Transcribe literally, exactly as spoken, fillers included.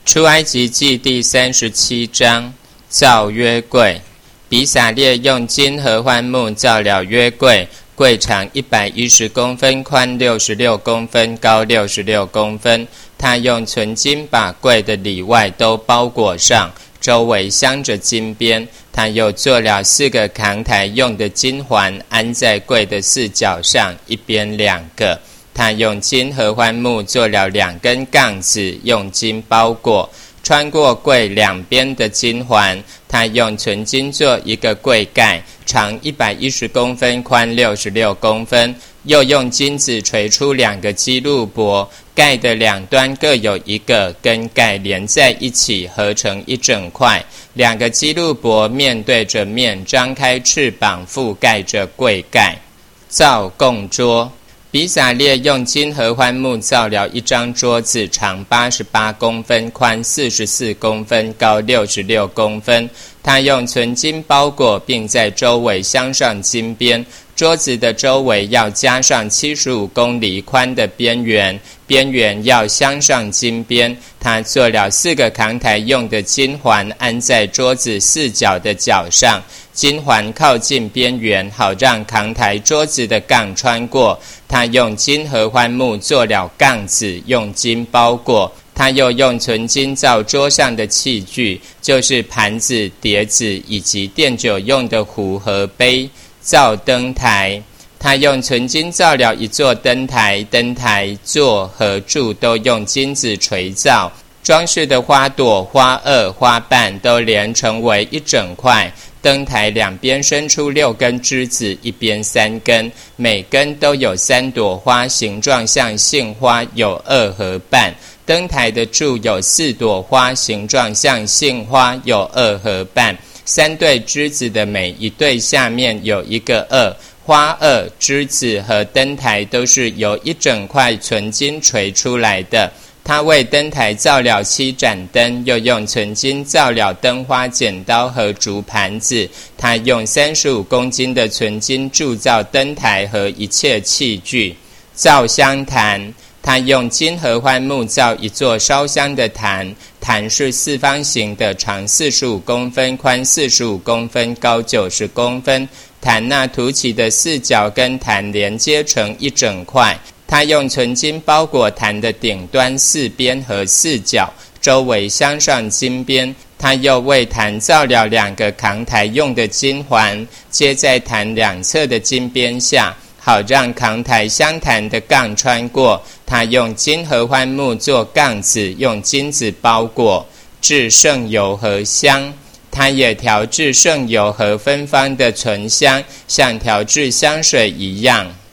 出埃及记第三十七章，造约柜。比撒列用金合欢木造了约柜，柜长一百一十公分，宽六十六公分，高六十六公分。他用纯金把柜的里外都包裹上，周围镶着金边。他又做了四个扛台用的金环，安在柜的四角上，一边两个。他用金合欢木做了两根杠子，用金包裹，穿过柜两边的金环。他用纯金做一个柜盖，长一百一十公分，宽六十六公分。又用金子锤出两个基路伯，盖的两端各有一个，跟盖连在一起，合成一整块。两个基路伯面对着面，张开翅膀，覆盖着柜盖。造供桌。比撒列用金合欢木造了一张桌子，长八十八公分，宽四十四公分，高六十六公分。他用纯金包裹，并在周围镶上金边。桌子的周围要加上七十五公厘宽的边缘，边缘要镶上金边。他做了四个扛台用的金环，安在桌子四角的角上。金环靠近边缘，好让扛台桌子的杠穿过。他用金合欢木做了杠子，用金包裹。他又用纯金造桌上的器具，就是盘子、碟子以及奠酒用的壶和杯。造灯台。他用纯金造了一座灯台，灯台座和柱都用金子锤造，装饰的花朵、花萼、花瓣都连成为一整块。灯台两边伸出六根枝子，一边三根，每根都有三朵花，形状像杏花，有萼和瓣。灯台的柱有四朵花，形状像杏花，有萼和瓣。三对枝子的每一对下面有一个萼，花萼、枝子和灯台都是由一整块纯金锤出来的。他为灯台造了七盏灯，又用纯金造了灯花、剪刀和竹盘子。他用三十五公斤的纯金铸造灯台和一切器具。造香坛。他用金合欢木造一座烧香的坛，坛是四方形的，长四十五公分，宽四十五公分，高九十公分。坛那凸起的四角跟坛连接成一整块。他用纯金包裹坛的顶端四边和四角，周围镶上金边。他又为坛造了两个扛台用的金环，接在坛两侧的金边下，好让扛台相弹的杠穿过。他用金合欢木做杠子，用金子包裹。制圣油和香。他也调制圣油和芬芳的醇香，像调制香水一样。